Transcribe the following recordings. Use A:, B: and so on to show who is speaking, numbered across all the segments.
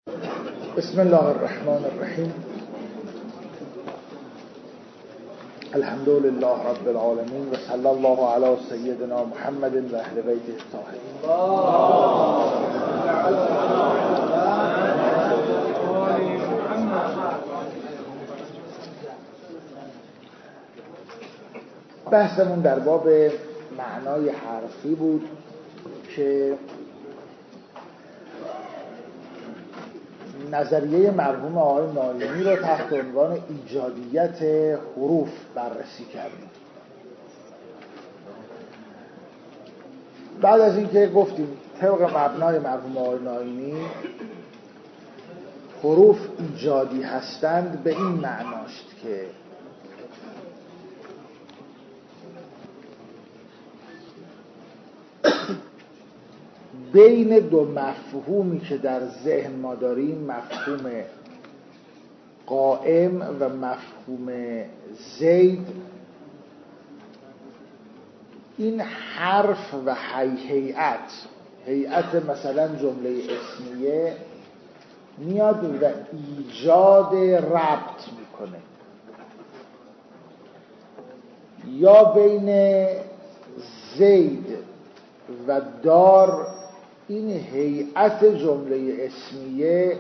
A: بسم الله الرحمن الرحیم. الحمد لله رب العالمین و صلی الله علی سیدنا محمد و اهل بیته الطاهرین. بحثمون در باب معنای حرفی بود که نظریه مرحوم آقای نایمی رو تحت عنوان ایجادیت حروف بررسی کردیم. بعد از اینکه گفتیم طبق مبنای مرحوم آقای نایمی حروف ایجادی هستند، به این معناست که بین دو مفهومی که در ذهن ما داریم، مفهوم قائم و مفهوم زید، این حرف و هیئت مثلا جمله اسمیه میاد و ایجاد ربط میکنه، یا بین زید و دار این هیئت جمله اسمیه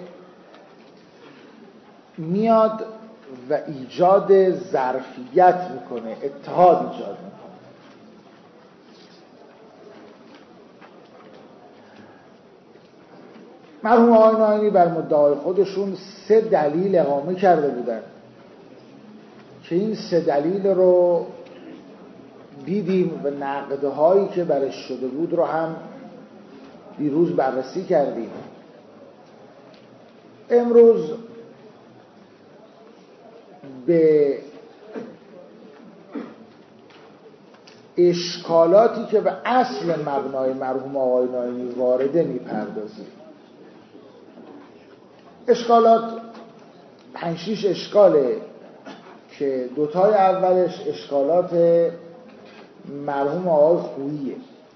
A: میاد و ایجاد ظرفیت میکنه، اتحاد ایجاد میکنه. مرحوم آقای نایمی بر مدعای خودشون 3 دلیل اقامه کرده بودن که این 3 دلیل رو دیدیم و نقدهایی که برش شده بود رو هم دیروز بررسی کردیم. امروز به اشکالاتی که به اصل مبنای مرحوم آقای نایمی وارده میپردازیم. اشکالات 5-6 اشکاله که دوتای اولش اشکالات مرحوم آقای خوییه.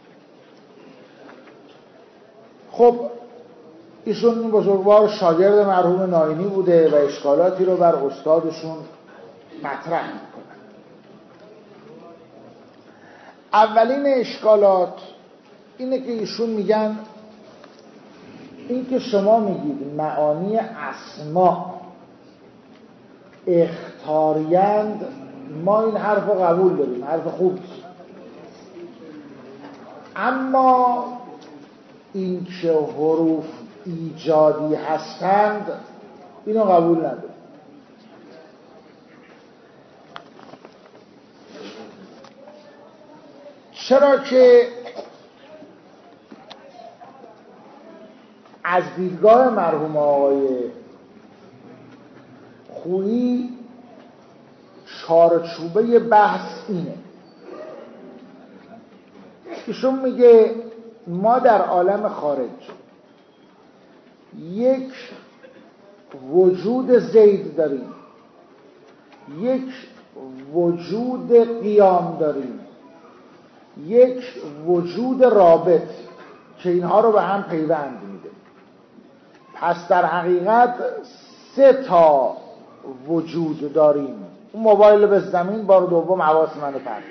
A: خب ایشون بزرگوار شاگرد مرحوم نایمی بوده و اشکالاتی رو بر استادشون مطرح میکنن. اولین اشکالات اینه که ایشون میگن این که شما میگید معانی اسما اختاریند، ما این حرف رو قبول داریم، حرف خوبیه، اما این که حروف ایجادی هستند اینو قبول نداریم. چرا که از دیدگاه مرحوم آقای خویی چارچوبه بحث اینه. ایشون میگه ما در عالم خارج یک وجود زید داریم، یک وجود قیام داریم، یک وجود رابط که اینها رو به هم پیوند میده. پس در حقیقت 3 تا وجود داریم. اون موبایل به زمین بار دوم حواس منو پرت.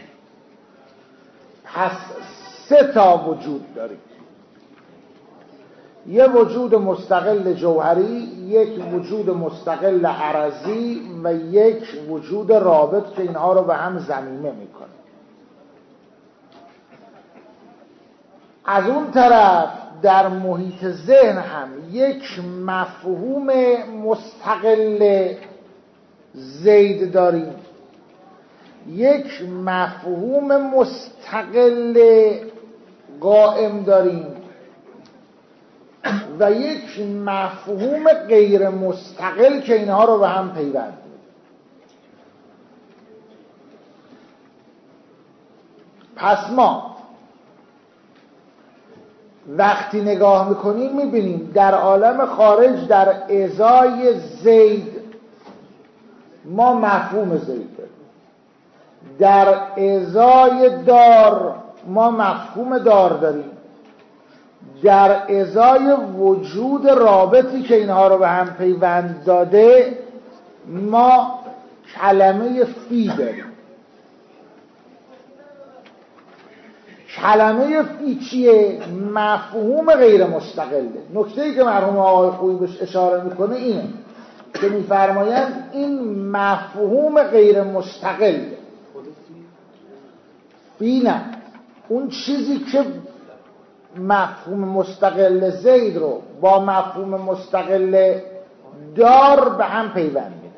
A: پس 3 تا وجود داریم. یه وجود مستقل جوهری، یک وجود مستقل عرضی و یک وجود رابط که اینها رو به هم ضمیمه میکنه. از اون طرف در محیط ذهن هم یک مفهوم مستقل زید داریم، یک مفهوم مستقل قائم داریم و یک مفهوم غیر مستقل که اینها رو به هم پیوند. پس ما وقتی نگاه میکنیم میبینیم در عالم خارج در ازای زید ما مفهوم زید داریم، در ازای دار ما مفهوم دار داریم، در ازای وجود رابطی که اینها رو به هم پیوند داده ما کلمه فی داریم. کلمه فی چیه؟ مفهوم غیر مستقله. نکته‌ای که مرحوم آقای خویی بهش اشاره میکنه اینه که میفرمایند این مفهوم غیر مستقله. فی نه، اون چیزی که مفهوم مستقل زید رو با مفهوم مستقل دار به هم پیوند میده.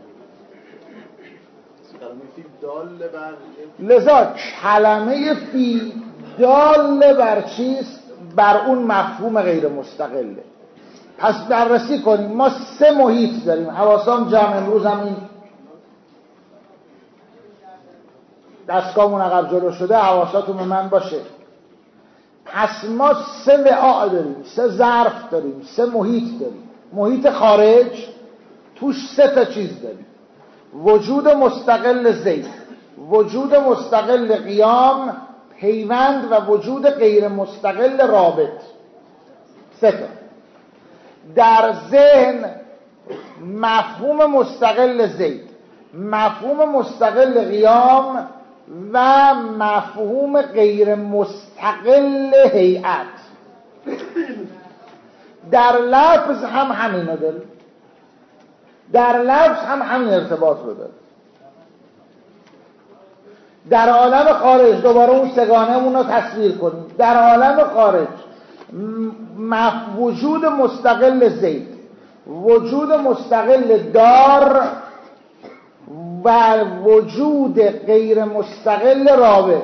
A: لذا کلمه فی دال بر چیست؟ بر اون مفهوم غیر مستقله. پس بررسی کنیم. ما 3 محیط داریم. حواسام جمع، امروز هم این دستگاهمون عقب جلو شده، حواساتون به من باشه. پس ما 3 وعاء داریم، 3 ظرف داریم، 3 محیط داریم. محیط خارج توش 3 تا چیز داریم: وجود مستقل زید، وجود مستقل قیام، پیوند و وجود غیر مستقل رابط. 3 تا. در ذهن مفهوم مستقل زید، مفهوم مستقل قیام و مفهوم غیر مستقل هیئت. در لفظ هم همینو داریم. در لفظ هم همین ارتباط رو داره. در عالم خارج دوباره اون سگانه‌مون رو تصویر کنیم. در عالم خارج وجود مستقل زید، وجود مستقل دار و وجود غیر مستقل رابط.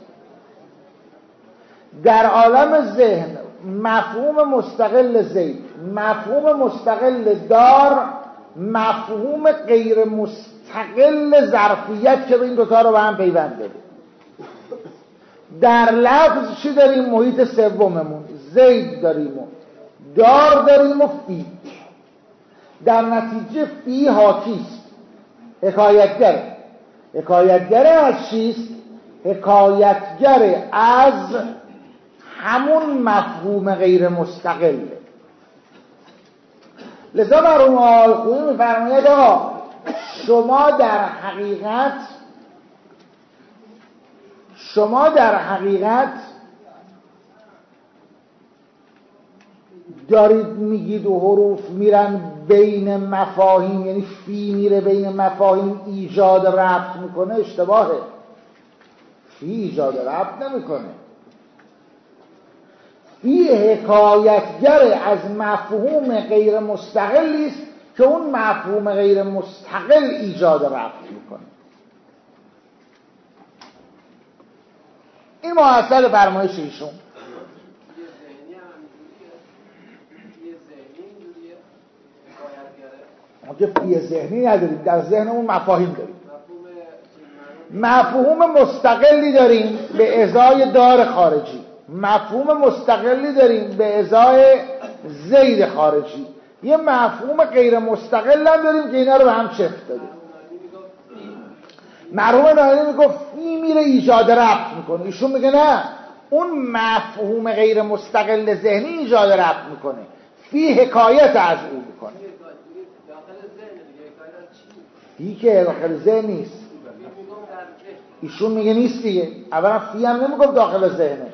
A: در عالم ذهن مفهوم مستقل زید، مفهوم مستقل دار، مفهوم غیر مستقل ظرفیت که به این دوتا رو به هم پیوند داده. در لفظ چی داریم؟ محیط سوممون زید داریم و دار داریم و فی. در نتیجه فی حاکیست، حکایتگر. حکایتگر از چیست؟ حکایتگر از همون مفهوم غیر مستقل. لذا مرحوم آقای خویی می‌فرماید آقا شما در حقیقت دارید میگید و حروف میرن بین مفاهیم، یعنی فی میره بین مفاهیم ایجاد ربط میکنه. اشتباهه. فی ایجاد ربط نمیکنه. فی حکایتگر از مفهوم غیر مستقلی است که اون مفهوم غیر مستقل ایجاد ربط میکنه. این محصل فرمایش ایشون. ما که فی ذهنی نداریم، در ذهنمون مفاهیم داریم. مفهوم مستقلی داریم به ازای دار خارجی، مفهوم مستقلی داریم به ازای زید خارجی، یه مفهوم غیر مستقل هم داریم که اینا رو به هم چفت دادیم. مرحوم نایینی میگفت فی میره ایجاد ربط میکنه، ایشون میگه نه، اون مفهوم غیر مستقل ذهنی ایجاد ربط میکنه، فی حکایت از او میکنه. فی که داخل ذهن نیست. ایشون میگه نیست دیگه. اولا فی هم نمیگفت داخل ذهنه.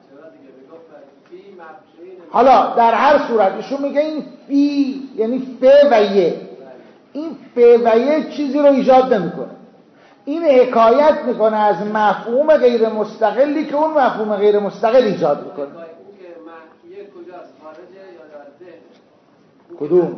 A: حالا در هر صورت ایشون میگه این فی یعنی ف و یه، این ف و یه چیزی رو ایجاد نمیکنه، این حکایت میکنه از مفهوم غیر مستقلی که اون مفهوم غیر مستقل ایجاد میکنه. کدوم؟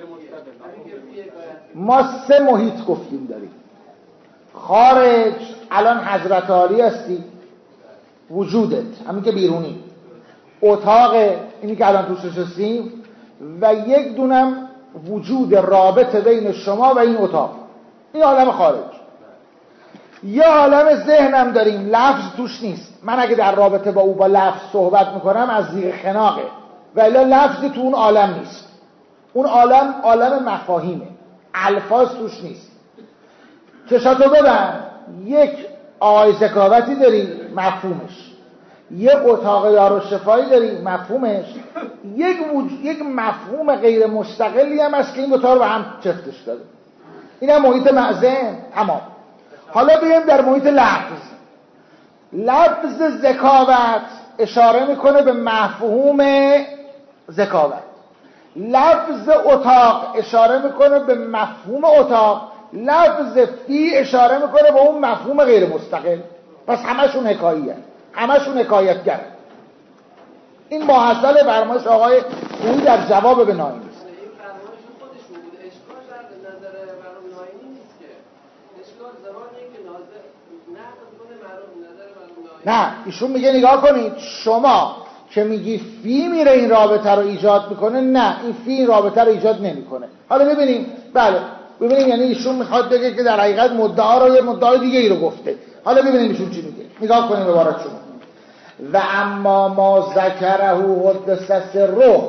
A: ما 3 محیط گفتیم داریم. خارج الان حضرت عالی هستی، وجودت همین که بیرونی، اتاق اینی که الان توش نشستیم، و یک دونم وجود رابط بین شما و این اتاق. این عالم خارج. یه عالم ذهنم داریم، لفظ توش نیست. من اگه در رابطه با او با لفظ صحبت میکنم از زیر خناقه، ولی لفظی تو اون عالم نیست. اون عالم مفاهیمه، الفاظ توش نیست. چشاتو ببند، یک آقای ذکاوتی داری مفهومش، یک اتاق دارالشفایی داری مفهومش، یک مفهوم غیر مستقلی هم هست که این دوتا رو به هم چفتش داده. این هم محیط معزن. تمام. حالا بیایم در محیط لفظ. لفظ ذکاوت اشاره میکنه به مفهوم ذکاوت. لفظ اتاق اشاره میکنه به مفهوم اتاق. لفظ فی اشاره میکنه به اون مفهوم غیر مستقل. پس همشون حکاییه، همشون حکایتگر. این محصل فرمایش آقای خویی در جواب به ناینی است.
B: این فرمایش خودشون بود. اشکال در نظر مرحوم ناینی نیست که. اشکال زمانیه که ناظر نقد کنه مرحوم نظر مرحوم ناینی.
A: نه، ایشون میگه نگاه کنید، شما که میگی فی میره این رابطه رو ایجاد میکنه، نه، این فی این رابطه رو ایجاد نمیکنه. حالا ببینیم. بله ببینیم، یعنی ایشون میخواد بگه که در حقیقت مدعا رو یه مدعای دیگه ای رو گفته. حالا ببینیم ایشون چی میگه. نگاه کنیم عبارت شما. و اما ما ذکره قدس سره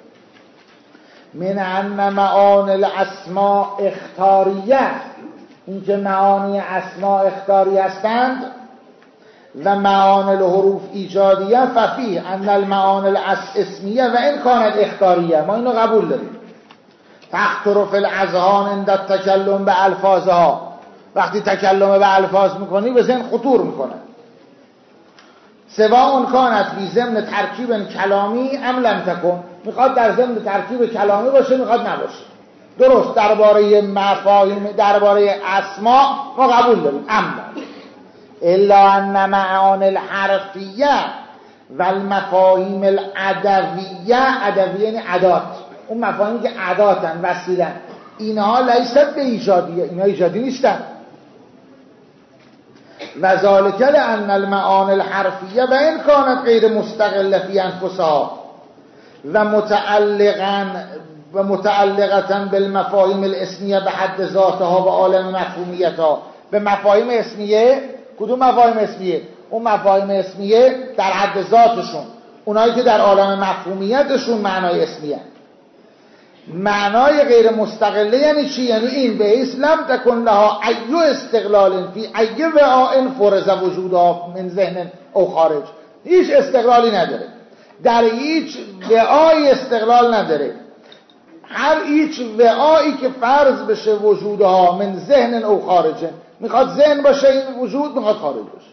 A: من ان معانی الاسماء اختاریه، این که معانی اسماء اختاری هستند، و معانی الحروف ایجادیه، ففیه ان المعانی الاسمیه و ان کانت اختاریه. ما اینو قبول داریم. تخترف الاذهان عند التکلم به الفاظها، وقتی تکلم به الفاظ میکنی به ذهن خطور میکنه. سواء کانت فی ضمن ترکیب کلامی ام لم تکن، میخواد در ضمن ترکیب کلامی باشه میخواد نباشه. درست، درباره مفاهیم، درباره اسماء ما قبول داریم. اما الا ان معانی الحرفیه و المفاهیم العدویه، عدویه یعنی عدات، اون مفاهیمی که عداتن، وسیلن، اینها لیست به ایجادیه، اینها ایجادی نیستن. و ذالک لان المعانی الحرفیه و ان کانت غیر مستقله فی انفسها و متعلقه بالمفاهیم الاسمیه به حد ذاتها و عالم مفهومیتها. به مفاهیم اسمیه، کدوم مفاهیم اسمیه؟ اون مفاهیم اسمیه در حد ذاتشون، اونایی که در عالم مفهومیتشون معنای اسمیه. معنای غیر مستقله یعنی چی؟ یعنی این به اسلام تکن لها ایو استقلال فی ایو وعاء فرض وجودها من ذهن او خارج. هیچ استقلالی نداره، در هیچ وعایی استقلال نداره. هر هیچ وعایی که فرض بشه وجودها من ذهن او خارجه، میخواد ذهن باشه این وجود، میخواد خارج باشه،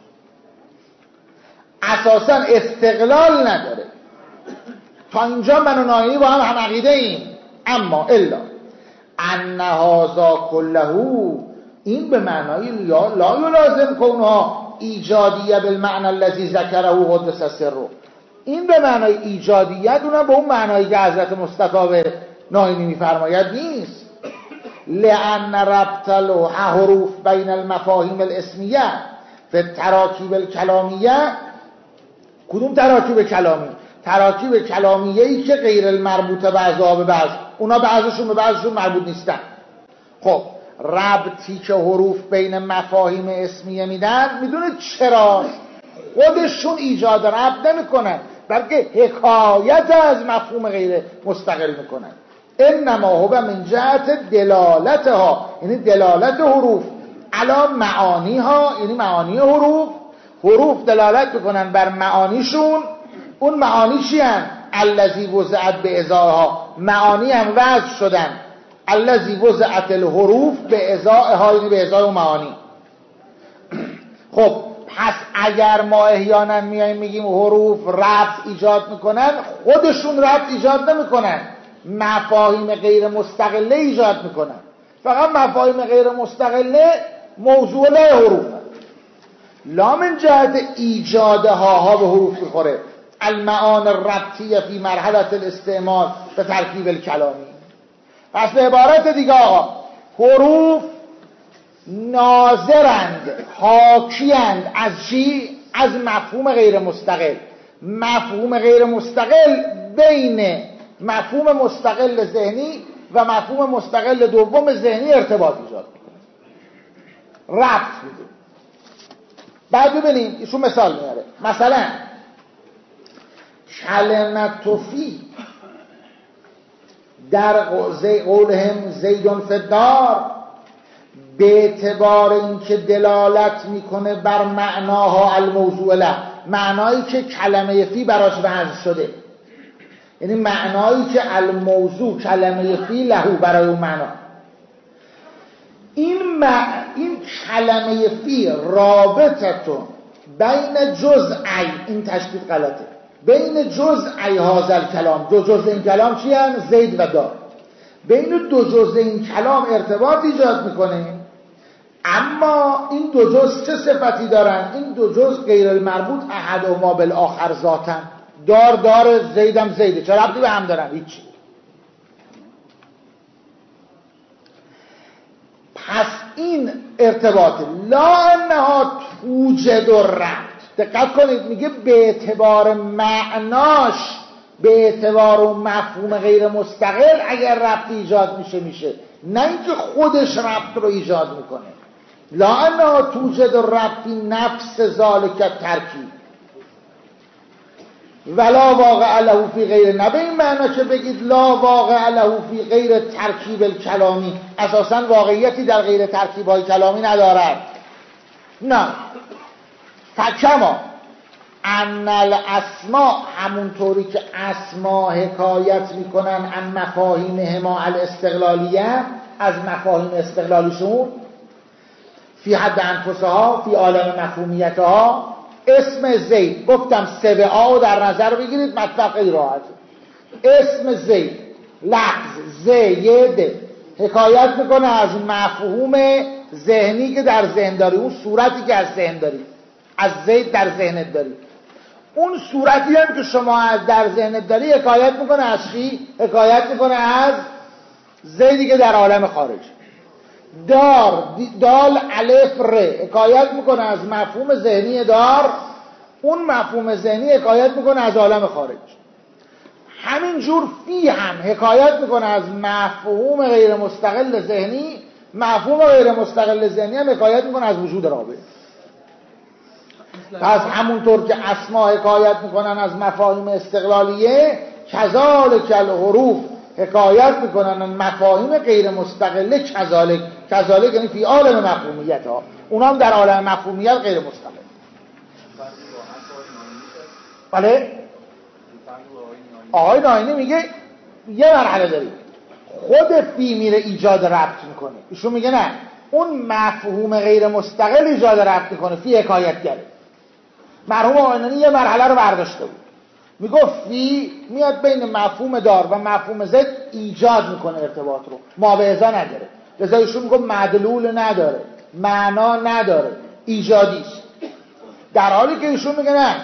A: اساسا استقلال نداره. تا اینجا من و ناینی با هم عقیده ایم. اما الا ان هذا كله، این به معنای لا یلازم کونها ایجادیه بالمعنى الذي ذکره قدس سره، این به معنای ایجادیت، اونم به اون معنایی که حضرت مصطفی به ناینی میفرماید نیست. لان ربط الحروف بین المفاهیم الاسمیه فی التراکیب الکلامیه. کدوم تراکیب کلامی؟ تراکیب کلامیه‌ای که غیر المربوطه بعضها به بعض، اونا بعضشون به بعضشون مربوط نیستن. خب ربطی که حروف بین مفاهیم اسمیه میدن، میدونه چرا؟ خودشون ایجاد ربط نمیکنن، بلکه حکایت از مفهوم غیر مستقل میکنن. انما هو من جهت دلالتها، یعنی دلالت حروف علی معانیها، یعنی معانی حروف. حروف دلالت میکنن بر معانیشون. اون معانی چی هن؟ الذی وضعت به ازائها، معانی هم وضع شدن. الذی وضعت الحروف به ازائها، یعنی به ازای معانی. خب پس اگر ما احیانا میایم میگیم حروف ربط ایجاد میکنن، خودشون ربط ایجاد نمیکنن، مفاهیم غیر مستقله ایجاد میکنن. فقط مفاهیم غیر مستقله موضوع له حروف، لا من جهت ایجادها به حروف میخوره. المعانی الربطیه فی مرحله الاستعمال به ترکیب الکلامی. پس به عبارت دیگه آقا، حروف ناظرند، حاکیند از چی؟ از مفهوم غیر مستقل. مفهوم غیر مستقل بین مفهوم مستقل ذهنی و مفهوم مستقل دوم ذهنی ارتباط ایجاد میکنه، ربط میده. بعد ببینیم ایشون مثال میاره. مثلا کلمت فی در قولهم زیدون فی الدار، به اعتبار اینکه دلالت میکنه بر معناها الموضوع له، معنایی که کلمه فی براش وضع شده، یعنی معنایی که الموضوع کلمه فی لهو برای اون معنا. این کلمه فی رابطتون بین جزئی، این تشبیه غلطه، بین جزئی هذا الکلام، دو جزء این کلام چی هم؟ زید و دار. بین دو جزء این کلام ارتباط ایجاد میکنه، اما این دو جزء چه صفتی دارن؟ این دو جزء غیر المربوط احد و ما بالآخر ذاتن. دار زیدم زیده، چه ربطی به هم دارن؟ هیچی. پس این ارتباط لا انها توجد و ربط، دقت کنید میگه به اعتبار معناش، به اعتبار و مفهوم غیر مستقل اگر ربط ایجاد میشه، نه اینکه خودش ربط رو ایجاد میکنه. لا انها توجد و ربط نفس ذالک ترکیب ولا واقع له فی غیر، نه به این معنا که بگید لا واقع له فی غیر ترکیب الکلامی، اساساً واقعیتی در غیر ترکیب های کلامی ندارد. نه، فکما ان الاسماء، همونطوری که اسما حکایت میکنن عن مفاهیمهما الاستقلالیه، از مفاهیم استقلالیشون، فی حد انفسها، فی عالم مفهومیتها. اسم زید، گفتم سه آ در نظر بگیرید، مطلب خیلی راحته. اسم زید، لفظ زید حکایت میکنه از مفهوم ذهنی که در ذهن داری، اون صورتی که از ذهن داری، از زید در ذهنت داری. اون صورتی هم که شما از در ذهنت داری حکایت میکنه از چی؟ حکایت میکنه از زیدی که در عالم خارج. دال الف ر حکایت میکنه از مفهوم ذهنی دار، اون مفهوم ذهنی حکایت میکنه از عالم خارج. همینجور فی هم حکایت میکنه از مفهوم غیر مستقل ذهنی، مفهوم غیر مستقل ذهنی هم حکایت میکنه از وجود رابع. پس همونطور که اسما حکایت میکنن از مفاهیم استقلالیه، کذالک الحروف حکایت میکنن از مفاهیم غیر مستقله. کذالک یعنی فی عالم مفهومیت ها، اونا هم در عالم مفهومیت غیر مستقل. بله؟ آقای ناینی میگه یه مرحله داریم، خود فی میره ایجاد ربط میکنه، ایشون میگه نه، اون مفهوم غیر مستقل ایجاد ربط میکنه، فی حکایت گره. مرحوم آقای یه مرحله رو برداشته بود، میگفت فی میاد بین مفهوم دار و مفهوم زد ایجاد میکنه ارتباط رو، ما به ازا نداره. لذا ایشون میگه مدلول نداره، معنا نداره، ایجادیست. در حالی که ایشون میگه نه،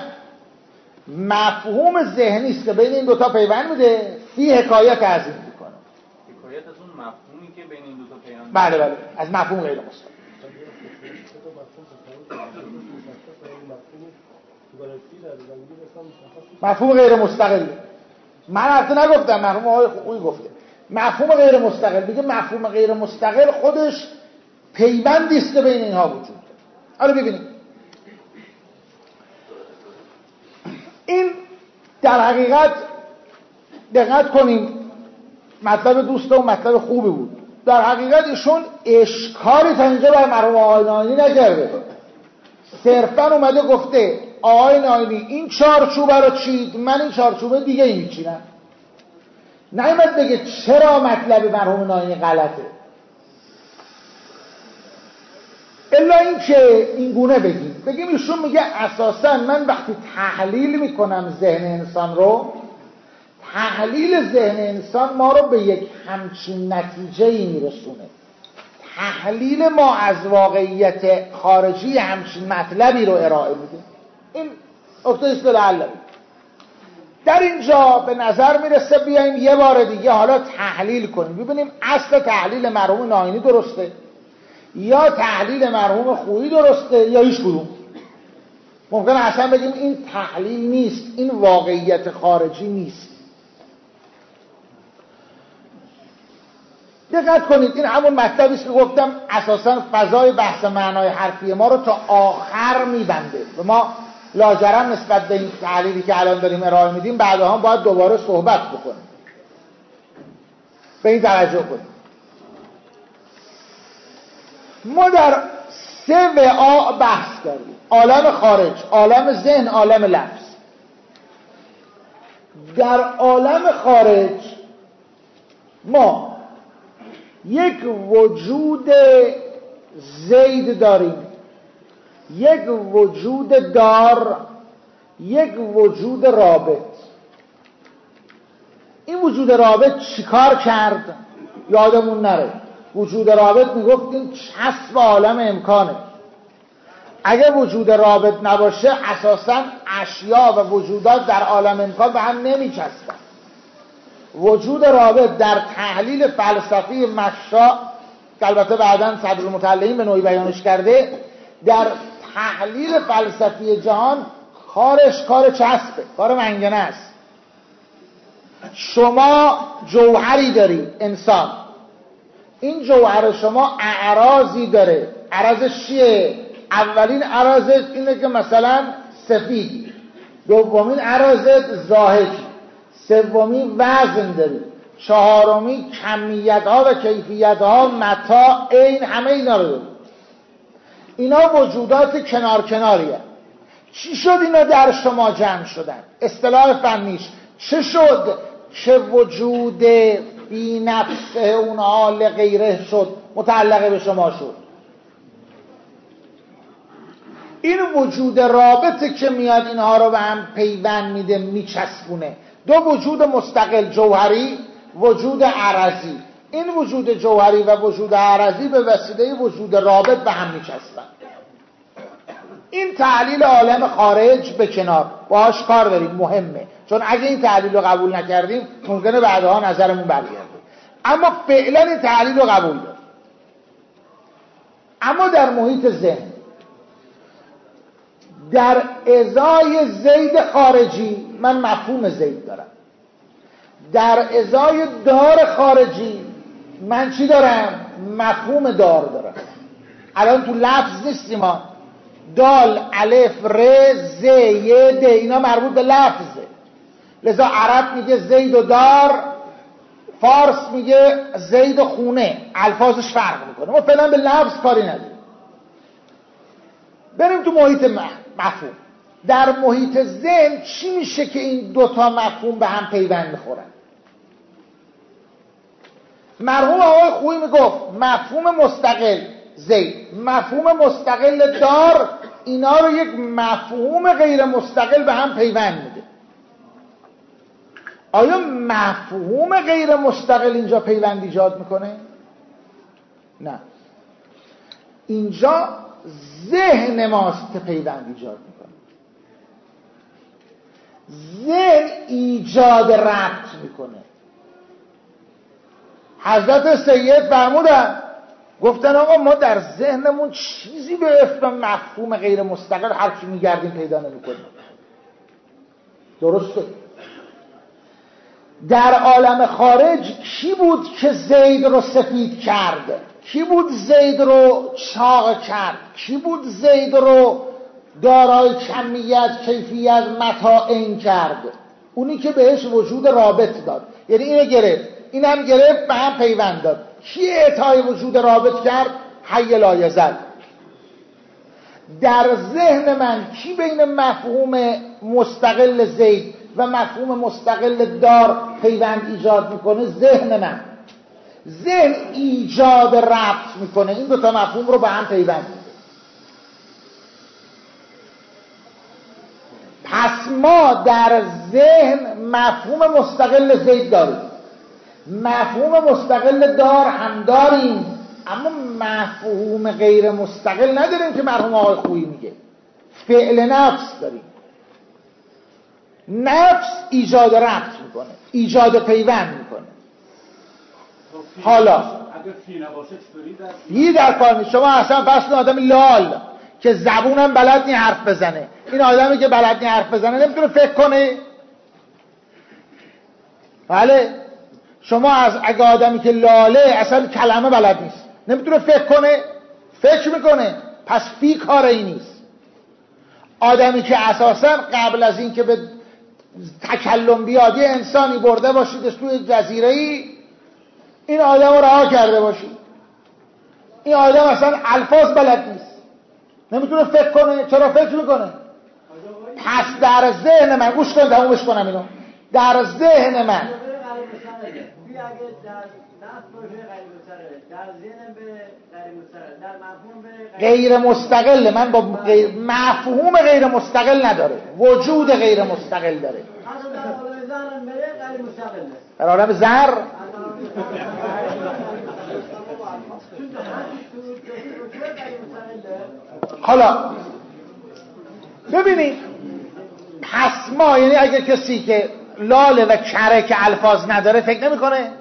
A: مفهوم ذهنی است که بین این دوتا پیوند میده، فی حکایت از این میکنه.
C: حکایت از اون مفهومی که بین این دوتا پیوند.
A: بله، از مفهوم غیر مستقل. مفهوم غیر مستقل، من حتی نگفتم، مرحوم آقای خویی گفته مفهوم غیر مستقل. میگه مفهوم غیر مستقل خودش پیوندی است که بین اینها وجود داره. حالا ببینید این در حقیقت، دقت کنیم، مطلب دوست و مطلب خوبی بود. در حقیقت ایشون اشکالی تا اینجا بر مرحوم آقای ناینی نکرده، صرفا اومده گفته آقای ناینی این چارچوبه رو چید، من این چارچوبه دیگه این میچینم. نمیاد بگه چرا مطلب مرحوم ناینی غلطه، الا این که این گونه بگیم ایشون میگه اساسا من وقتی تحلیل میکنم ذهن انسان رو، تحلیل ذهن انسان ما رو به یک همچین نتیجه‌ای میرسونه. تحلیل ما از واقعیت خارجی همچین مطلبی رو ارائه میده. این نکته اصطلاحی. در اینجا به نظر میرسه بیایم یه بار دیگه حالا تحلیل کنیم، ببینیم اصل تحلیل مرحوم ناینی درسته یا تحلیل مرحوم خویی درسته یا هیچ کدوم. ممکنه اصلا بگیم این تحلیل نیست، این واقعیت خارجی نیست. دقت کنید، این همون مطلبی است که گفتم اساسا فضای بحث معنای حرفی ما رو تا آخر میبنده و ما لاجرم نسبت به این تحلیلی که الان داریم ارائه میدیم بعدا هم باید دوباره صحبت بکنیم. به این توجه کنیم. ما در 3 وعاء بحث کردیم: عالم خارج، عالم ذهن، عالم لفظ. در عالم خارج ما یک وجود زید داریم، یک وجود دار، یک وجود رابط. این وجود رابط چیکار کرد؟ یادمون نره. وجود رابط میگفتیم چسب عالم امکانه. اگه وجود رابط نباشه اساساً اشیا و وجودات در عالم امکان به هم نمیچسبن. وجود رابط در تحلیل فلسفی مشا که البته بعداً صدرالمطلعین به نوعی بیانش کرده، در تحلیل فلسفی جهان کارش کار چسبه، کار منگنه است. شما جوهری دارید، انسان. این جوهر شما اعراضی داره. اعراضش چیه؟ اولین اعراضش اینه که مثلا سفید، دومین اعراضش زاهد، سومی وزن داری، چهارمی کمیت ها و کیفیت ها، متاع، عین، همه اینا رو داری. اینا وجودات کنار کناریه. چی شد اینا در شما جمع شدن؟ اصطلاح فنیش چه شد که وجود بی نفس اونها لغیره شد، متعلقه به شما شد؟ این وجود رابطه که میاد اینها رو به هم پیوند میده، میچسبونه. دو وجود مستقل جوهری، وجود عرضی. این وجود جوهری و وجود عرضی به وسیله وجود رابط به هم میچسبن. این تحلیل عالم خارج به کنار، باهاش کار داریم، مهمه. چون اگه این تحلیل رو قبول نکردیم ممکنه بعدها نظرمون برگرده. اما فعلا این تحلیل رو قبول داریم. اما در محیط ذهن، در ازای زید خارجی من مفهوم زید دارم. در ازای دار خارجی من چی دارم؟ مفهوم دار دارم. الان تو لفظ نیستیم ما. دال، الف، ر، ز، ی، د اینا مربوط به لفظه. لذا عرب میگه زید و دار، فارس میگه زید و خونه. الفاظش فرق میکنه. ما فعلا به لفظ کاری نداریم. بریم تو محیط مفهوم. در محیط ذهن چی میشه که این دوتا مفهوم به هم پیوند میخورن؟ مرحوم آقای خویی میگفت مفهوم مستقل زید، مفهوم مستقل دار، اینا رو یک مفهوم غیر مستقل به هم پیوند میده. آیا مفهوم غیر مستقل اینجا پیوند ایجاد میکنه؟ نه. اینجا ذهن ماست که پیوند ایجاد میکنه. ذهن ایجاد ربط میکنه. حضرت سید فرمودن، گفتن آقا ما در ذهنمون چیزی به اسم مفهوم غیر مستقل هر چی میگردیم پیدا نمیکنیم. درسته؟ در عالم خارج کی بود که زید رو سفید کرد؟ کی بود زید رو چاق کرد؟ کی بود زید رو دارای کمیت، کیفیت، متاع این کرد؟ اونی که بهش وجود رابط داد. یعنی اینو گرفت، این هم گرفت، به هم پیوند داد. کی اعطای وجود رابط کرد؟ حی لا یزل. در ذهن من کی بین مفهوم مستقل زید و مفهوم مستقل دار پیوند ایجاد میکنه؟ ذهن من. ذهن ایجاد ربط میکنه، این دو تا مفهوم رو به هم پیوند میده. پس ما در ذهن مفهوم مستقل زید داریم، مفهوم مستقل دار هم داریم، اما مفهوم غیر مستقل نداریم که مرحوم آقای خویی میگه. فعل نفس داریم. نفس ایجاد ربط میکنه، ایجاد پیوند میکنه. حالا
D: اگه فی نباشه چطوری
A: یه در کار نیست. شما اصلا فرض آدم لال که زبونم بلد نی حرف بزنه، این آدمی که بلد نی حرف بزنه نمیتونه فکر کنه؟ بله. شما از اگه آدمی که لاله اصلا کلمه بلد نیست نمیتونه فکر کنه؟ فکر میکنه. پس فی کار این نیست. آدمی که اساسا قبل از این که به تکلم بیاد یه انسانی برده باشید توی جزیره‌ای، این آدم رو رها کرده باشید، این آدم اصلا الفاظ بلد نیست، نمیتونه فکر کنه. چرا فکر میکنه؟ پس در ذهن من، گوش کن تمومش کنم اینو، در ذهن من غیر مستقل، من با مفهوم غیر مستقل نداره، وجود غیر مستقل داره. در عالم ذر حالا ببینید، پس ما، یعنی اگه کسی که لاله و کره که الفاظ نداره فکر نمی‌کنه.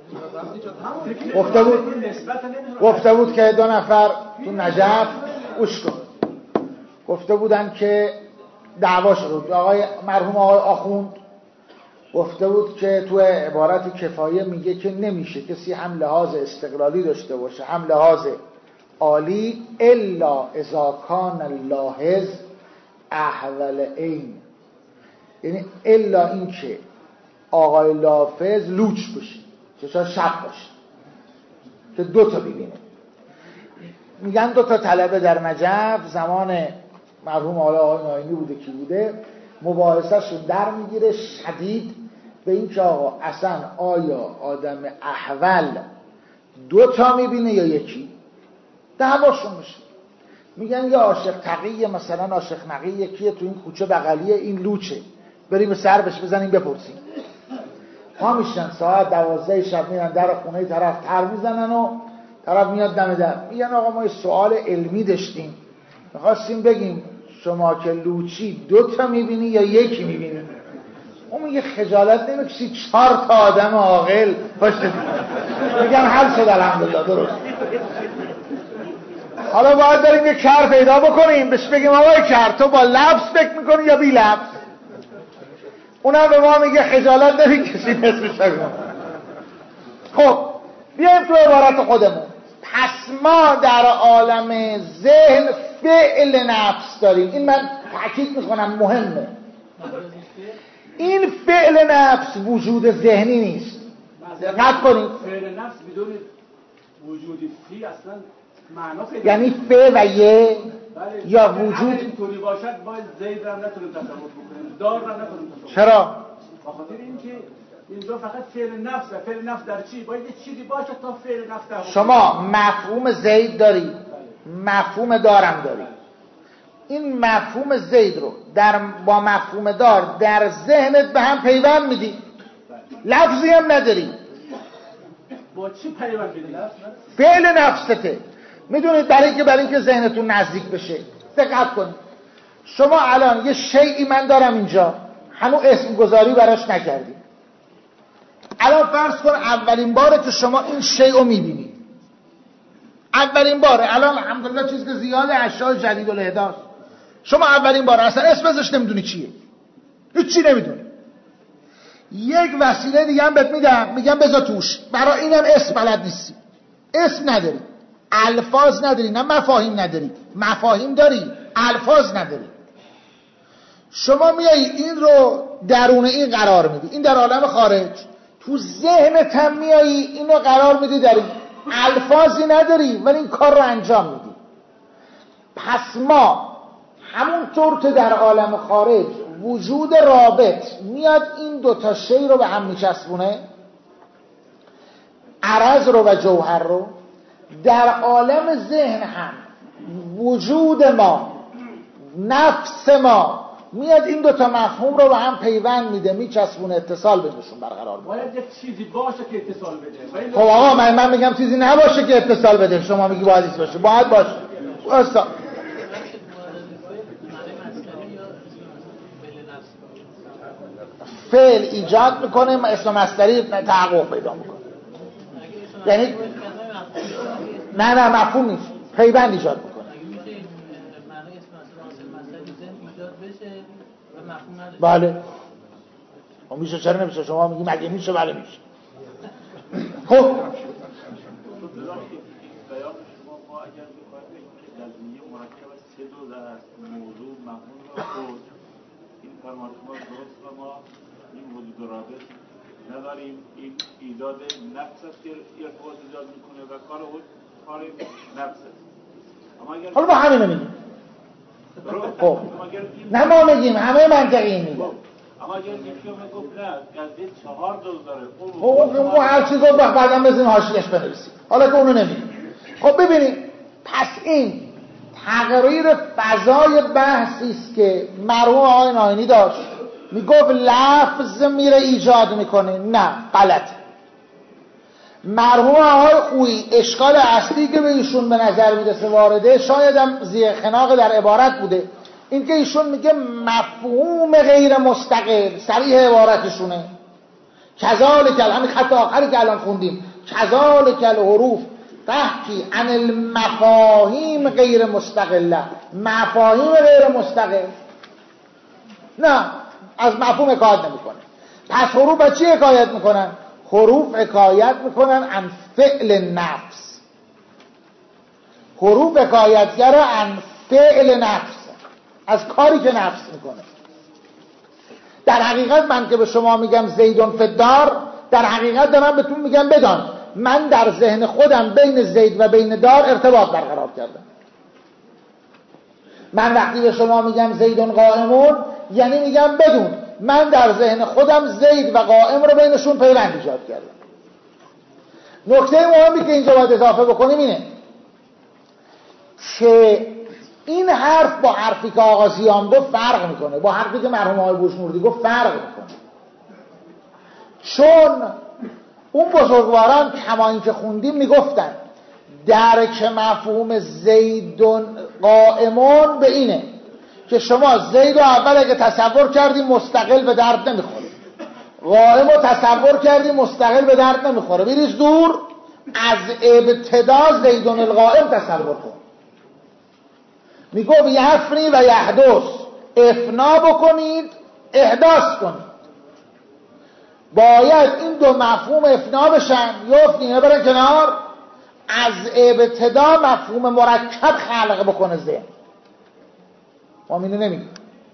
A: گفته بود که دو نفر تو نجف، گوش کن، گفته بودن که دعوا شد، آقای مرحوم آقای آخوند گفته بود که تو عبارت کفایه میگه که نمیشه کسی هم لحاظ استقلالی داشته باشه هم لحاظ عالی الا اذا کان اللاحظ احول عین، یعنی الا این که آقای لافظ لوچ باشه، چشا شب باشه که دو تا ببینه. میگن دو تا طلبه در نجف زمان مرحوم آقای ناینی بوده کی بوده، مباحثه‌شون در میگیره شدید به این که آقا اصلا آیا آدم احول دو تا میبینه یا یکی، دعواشون میشه. میگن یا عاشق تقیه، مثلا عاشق نقی یکیه تو این کوچه بغلیه، این لوچه، بریم به سر بهش بزنیم بپرسیم. ما میشن ساعت 12 شب میرن در خونه طرف تر میزنن و طرف میاد دم در، میگن آقا ما یه سوال علمی داشتیم، میخواستیم بگیم شما که لوچی دو تا میبینی یا یکی میبینی؟ اون میگه خجالت نمیکشی 4 تا آدم عاقل باشه. میگن حل شد الحمدلله درست. حالا باید داریم یه کر پیدا بکنیم بهش بگیم آقای کر تو با لفظ فکر میکنی یا بی لفظ؟ اونم به ما میگه خجالت نمیکشی نصفش بگم. خب بیایم تو عبارت خودمون. پس ما در عالم ذهن فعل نفس داریم. این من تأکید میکنم مهمه. این فعل نفس وجود ذهنی نیست. دقت کنید.
D: فعل نفس بدون وجودی فی اصلا معنا پیدا،
A: یعنی ف و یه یا وجود
D: اینطوری باشد باید زید را نتونیم تصور بکنیم، دار را نتونیم تصور.
A: چرا؟
D: به خاطر اینکه اینجا فقط فعل نفس، فعل نفس در چی؟ باید یه چیزی باشه تا فعل نفس در
A: شما مفهوم زید داری، مفهوم دارم داری. این مفهوم زید رو با مفهوم دار در ذهنت به هم پیوند میدی، لفظی هم نداری.
D: با چی پیوند میدی؟
A: فعل نفسته. میدونید برای اینکه ذهنتون نزدیک بشه دقت کنید. شما الان یه شیئی من دارم اینجا، هنوز اسم گذاری براش نکردیم. الان فرض کن اولین باره که شما این شیء رو میبینید، اولین باره. الان الحمدلله چیز که زیاده اشیاء جدید و لهداست. شما اولین باره اصلا اسم ازش نمیدونی چیه، هیچ چی نمیدونی. یک وسیله دیگه هم بهت میدم، میگم بذار توش، برای اینم اسم بلد نیستی، اسم نداری، الفاظ نداری، نه مفاهیم نداری، مفاهیم داری الفاظ نداری. شما میایی این رو درون این قرار میدی، این در عالم خارج. تو ذهنت هم میایی اینو قرار میدی در این، الفاظی نداری ولی این کار رو انجام میدی. پس ما همونطور که در عالم خارج وجود رابط میاد این دوتا شی رو به هم میچسبونه، عرض رو و جوهر رو، در عالم ذهن هم وجود ما، نفس ما میاد این دوتا مفهوم رو به هم پیوند میده، میچسبونه، اتصال بینشون برقرار میده.
D: باید یک چیزی باشه که اتصال بده.
A: خب آقا من میگم چیزی نباشه که اتصال بده، شما میگی باید باشه. باید باشه. فعل ایجاد میکنه، اسم مصدری تحقق پیدا میکنه. یعنی نه مفهوم نیست، پیوند ایجاد میکنه. بله میشه، چرا نمیشه؟ شما میگی مگه میشه؟ بله میشه. خب
E: بیان شما ما اگر بخواهیم جزمیه مرکب از سه دو است، موضوع مفهوم و خود، این فرمایش ما درست و ما این وجود رابط نداریم. این ایجاد نفس است که ارتباط ایجاد میکنه و کار نفس است.
A: حالا با همین میگیم خب نه ما میگیم، همه منطقی این میگن.
E: اما اگر یکی میگفت نه قضیه 4 دوز داره،
A: اون هر چی گفت بعدا بزنیم حاشیه‌اش بنویسیم. حالا که اونو نمیگیم. خب ببینید، پس این تغییر فضای بحثی است که مرحوم آقای ناینی داشت. میگفت لفظ میره ایجاد میکنه. نه، غلطه. مرحوم آقای خویی اشکال اصلی که به ایشون به نظر میرسه وارده، شاید هم زیر خناق در عبارت بوده، این که ایشون میگه مفهوم غیر مستقل، صریح عبارتشونه، کذالک، همین خط آخری که الان خوندیم، کذالک الحروف تحکی عن المفاهیم غیر مستقله، مفاهیم غیر مستقل نه، از مفهوم حکایت نمیکنه. پس حروف از چی حکایت میکنن؟ حروف حکایت میکنن عن فعل نفس. حروف حکایتگر عن فعل نفس، از کاری که نفس میکنه. در حقیقت من که به شما میگم زیدون فدار، در حقیقت دارم بهتون میگم بدان من در ذهن خودم بین زید و بین دار ارتباط برقرار کردم. من وقتی به شما میگم زیدون قائمون، یعنی میگم بدون من در ذهن خودم زید و قائم رو بینشون پیوند ایجاد کردم. نکته مهمی که اینجا باید اضافه بکنیم اینه که این حرف با حرفی که آقا زیان گفت فرق میکنه، با حرفی که مرحوم آقای بوشنوردی گفت فرق میکنه. چون اون بزرگواران کما این که خوندیم میگفتن درک مفهوم زیدون قائمون به اینه که شما زید رو اول اگه تصور کردی مستقل به درد نمیخوره، قائم رو تصور کردی مستقل به درد نمیخوره، بریز دور، از ابتدا زیدون القائم تصور کن. میگو یفنی و یحدث، افنا بکنید احداث کنید. باید این دو مفهوم افنا بشن، یفنی برن کنار، از ابتدا مفهوم مرکب خلق بکنه ذهن. ما اینو نمیگیم.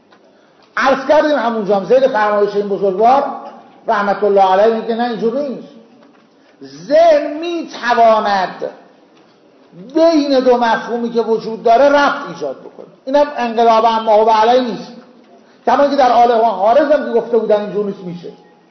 A: عرض کردیم همونجا هم زیر فرمایش این بزرگوار رحمت الله علیه میگه نه اینجور نیست. ذهن میتواند بین دو مفهومی که وجود داره ربط ایجاد بکنه. اینم انقلاب اما و علیه نیست. کما که در عالم خارج هم که گفته بودن اینجور نیست میشه.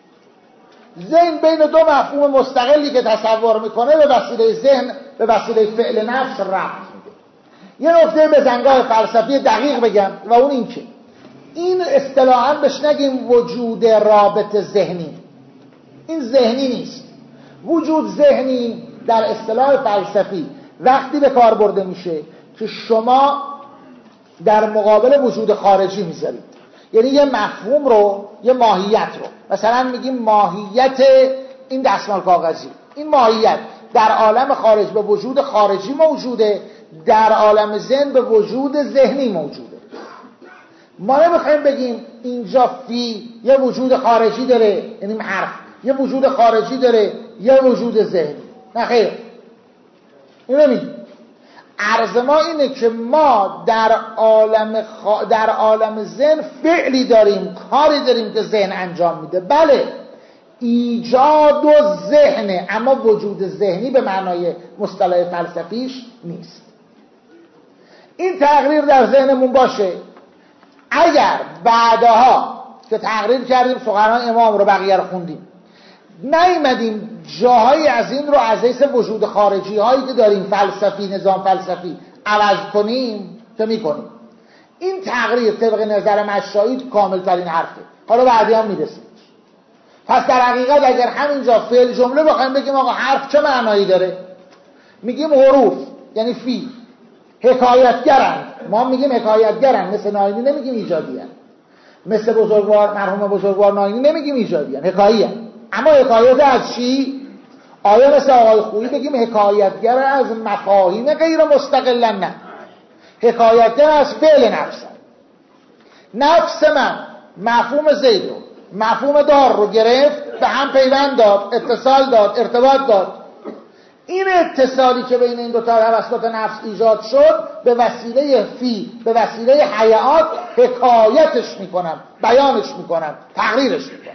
A: ذهن بین دو مفهوم مستقلی که تصور میکنه به وسیله ذهن، به وسیله فعل نفس ربط میده. یه نکته به زنگاه فلسفی دقیق بگم و اون این که این اصطلاحاً بهش نگیم وجود رابط ذهنی. این ذهنی نیست. وجود ذهنی در اصطلاح فلسفی وقتی به کار برده میشه که شما در مقابل وجود خارجی میذارید. یعنی یه مفهوم رو، یه ماهیت رو، مثلا میگیم ماهیت این دستمال کاغذی، این ماهیت در عالم خارج به وجود خارجی موجوده، در عالم ذهن به وجود ذهنی موجوده. ما نمیخوایم بگیم اینجا فی یه وجود خارجی داره، یعنی حرف یه وجود خارجی داره، یه وجود ذهنی. نه خیر، این نمیگیم. عرض ما اینه که ما در عالم ذهن فعلی داریم، کاری داریم که ذهن انجام میده. بله، ایجاد و ذهنه، اما وجود ذهنی به معنای مصطلح فلسفیش نیست. این تقریر در ذهنمون باشه. اگر بعدها که تقریر کردیم سخنان امام رو بقیه رو خوندیم، نیومدیم جاهایی از این رو از حیث وجود خارجی هایی که داریم فلسفی، نظام فلسفی عوض کنیم که میکنیم. این تقریر طبق نظر مشایخ کامل ترین حرفه. حالا بعدی هم میرسیم. پس در حقیقت اگر همینجا فعل جمله بخوایم بگیم آقا حرف چه معنایی داره، میگیم حروف یعنی فی حکایتگرند. ما میگیم حکایتگرند، مثل ناینی نمیگیم ایجادیان، مثل بزرگوار مرحوم بزرگوار ناینی نمیگیم ایجادیان، حکاییان. اما حکایت از چی؟ آیا مثل آقای خویی بگیم حکایتگر از مفاهیم غیر مستقلا؟ نه، حکایتگر از فعل نفسن. نفس من مفهوم زید رو، مفهوم دار رو گرفت، به هم پیوند داد، اتصال داد، ارتباط داد. این اتصالی که بین این دو تا توسط نفس ایجاد شد به وسیله فی، به وسیله حیات حکایتش میکنم، بیانش میکنم، تقریرش میکنم.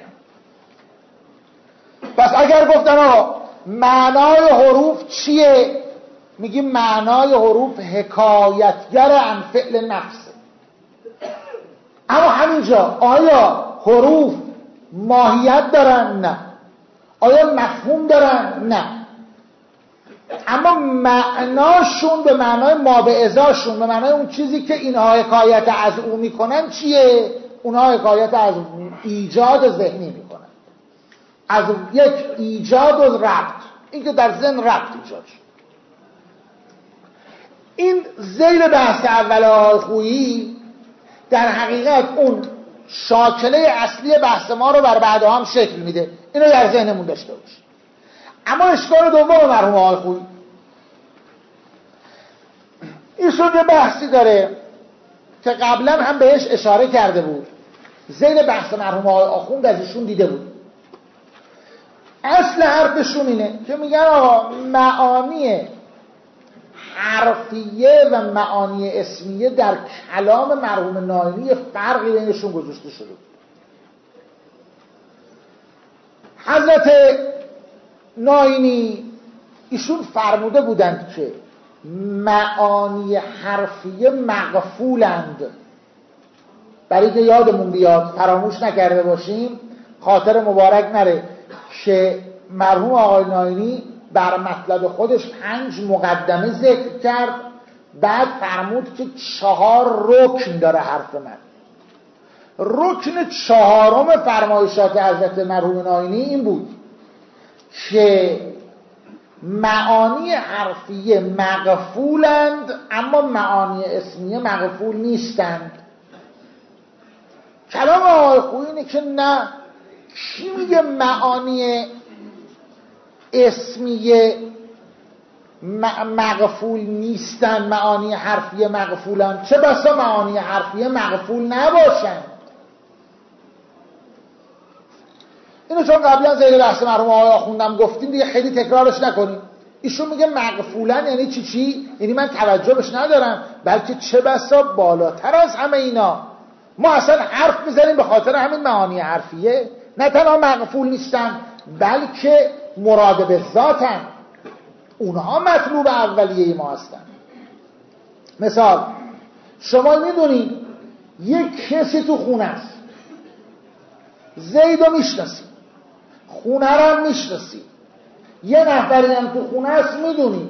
A: پس اگر گفتن آقا معنای حروف چیه؟ میگیم معنای حروف حکایتگر عن فعل نفس. اما همینجا آیا حروف ماهیت دارن؟ نه. آیا مفهوم دارن؟ نه. اما معناشون به معنای ما به ازاشون، به معنای اون چیزی که اینها حکایت از او میکنن چیه؟ اونها حکایت از ایجاد ذهنی میکنن، از یک ایجاد و ربط، این که در ذهن ربط ایجاد شد. این ذیل بحث اول آقای خویی در حقیقت اون شاکله اصلی بحث ما رو بر بعدها هم شکل میده. اینو در ذهنمون داشته باش. اما اشکال دوم مرحوم آقای خویی، ایشون یه بحثی داره که قبلا هم بهش اشاره کرده بود، ذیل بحث مرحوم آقای آخوند از ایشون دیده بود. اصل حرفشون اینه که میگن آقا معانی حرفیه و معانی اسمیه در کلام مرحوم ناینی فرقی بینشون گذاشته شده. حضرت ناینی ایشون فرموده بودند که معانی حرفیه مغفولند. برای که یادمون بیاد، فراموش نکرده باشیم، خاطر مبارک نره که مرحوم آقای ناینی بر مطلب خودش 5 مقدمه ذکر کرد، بعد فرمود که 4 رکن داره حرف من. رکن 4م فرمایشات حضرت مرحوم ناینی این بود که معانی حرفیه مغفولند اما معانی اسمیه مغفول نیستند. کلام آقای خویی اینه که نه، کی میگه معانی اسمیه مغفول نیستن، معانی حرفیه مغفولن؟ چه بسا معانی حرفیه مغفول نباشن. اینو چون قبلا زیر بحث مرحوم آقای آخوندم گفتیم دیگه خیلی تکرارش نکنیم. ایشون میگه مغفولن یعنی چی؟ یعنی من توجه بهش ندارم، بلکه چه بسا بالاتر از همه اینا ما اصلا حرف میزنیم به خاطر همین معانی حرفیه. نه تنها مغفول نیستن بلکه مراد به ذاتن، اونها مطلوب اولیه ما هستن. مثال شما میدونید یک کسی تو خونه است، زیدو میشناسی، خونه رو هم میشناسی، یه نفری هم تو خونه است میدونی،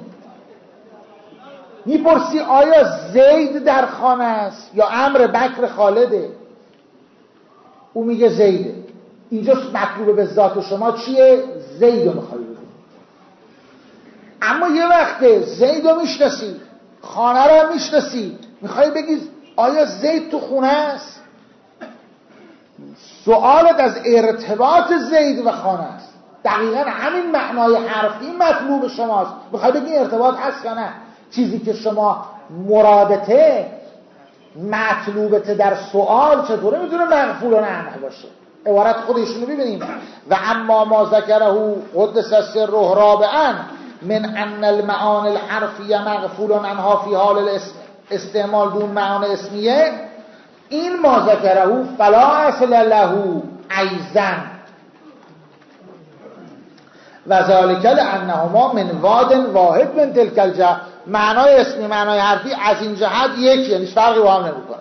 A: میپرسی آیا زید در خانه است یا عمرو بکر خالده؟ او میگه زیده. اینجا مطلوب به ذات شما چیه؟ زیدو میخوایی بگی. اما یه وقته زیدو میشناسی، خانه رو هم میشناسی، میخوایی بگی آیا زید تو خونه است؟ سوالت از ارتباط زید و خانه است. دقیقا همین معنای حرفی مطلوب شماست. میخوای بگی ارتباط هست یا نه؟ چیزی که شما مرادته مطلوبته در سوال چطوره میتونه مغفول و نه باشه؟ عبارت خودشونو ببینیم. و اما ما ذکره قدس سره رابعا من ان المعانی الحرفیه مغفول عنها فی حال استعمال دون معانی اسمیه، این ما ذکره فلا اصل له ایضا و ذالک لانهما من واد واحد من تلک الجهه. معنای اسمی معنای حرفی از این جهت یکی، یعنی فرقی با هم نمیکنه.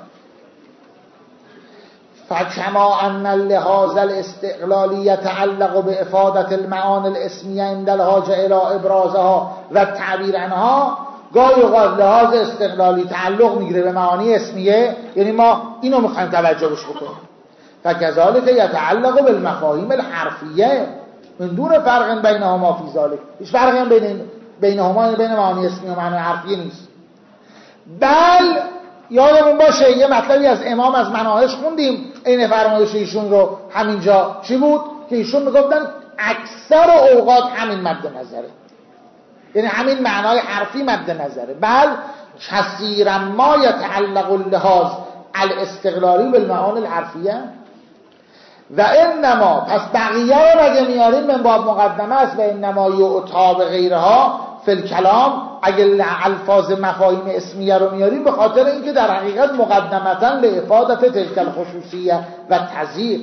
A: فکما ان اللحاظ الاستقلالی يتعلق بافاده المعانی الاسمیه عند الحاجه الى ابرازها و التعبیر عنها، گاهی اوقات لحاظ استقلالی تعلق میگیره به معانی اسمیه، یعنی ما اینو میخوایم توجه بهش بکنیم. فکذالک یتعلق بالمفاهیم الحرفیه من دون فرق بینهما فی ذلک. هیچ فرقی هم بینهما بین معانی اسمی و معنی حرفیه نیست. بل یادمون باشه یه مطلبی از امام از مناهج خوندیم، این فرمایش ایشون رو همینجا چی بود که ایشون میگفتن اکثر اوقات همین مد نظره، یعنی همین معنای حرفی مد نظره. بل کثیرا ما یتعلق اللحاظ الاستقلالی بالمعانی الحرفیه و انما، پس بقیه رو اگه میاریم من باب مقدمه است و انما یعطا به غیرها فی الکلام، اگه الفاظ مفاهیم اسمیه رو میاریم به خاطر اینکه در حقیقت مقدمتا لافادت تلک الخصوصیه و تضییق.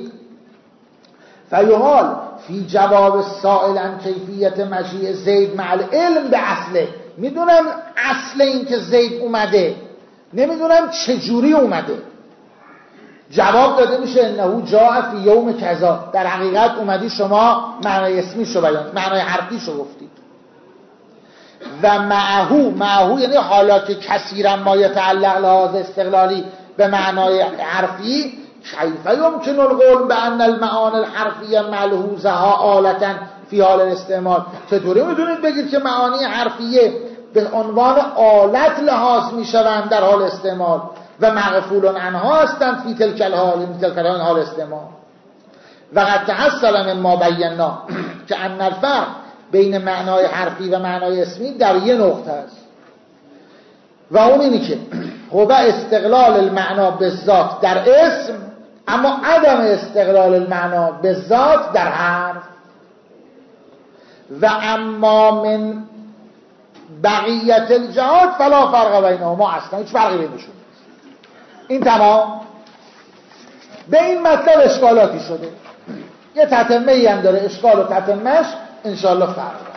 A: فیقال فی جواب السائل عن کیفیت مجیء زید مع العلم به اصله، میدونم اصل این که زید اومده، نمیدونم چجوری اومده. جواب داده میشه انه جاء فی یوم کذا، در حقیقت اومدی شما معنای اسمی شو بیان، معنای حرفی شو گفتید. و معهو یعنی حالا که کثیرا ما یتعلق لحاظ استقلالی به معنای حرفی، کیف یمکن القول بان المعانی الحرفیه ملحوظها آلتا فی حال الاستعمال. چطوری میتونید بگید که معانی حرفیه به عنوان آلت لحاظ میشوند در حال استعمال و مغفول عنها هستند فی تلک الحال، این تلک الحال حال استعمال. و قد تحصل من ما بینا که ان الفرق بین معنای حرفی و معنای اسمی در یه نقطه است و اون اینی که هو استقلال المعنا بالذات در اسم، اما عدم استقلال المعنا بالذات در حرف. و اما من بقیت الجهات فلا فرق بینهما، اصلا هیچ فرقی بینشون نیست. این تمام. به این مطلب اشکالاتی شده، یه تتمه‌ای هم داره، اشکال و تتمهش انشاءالله فرق.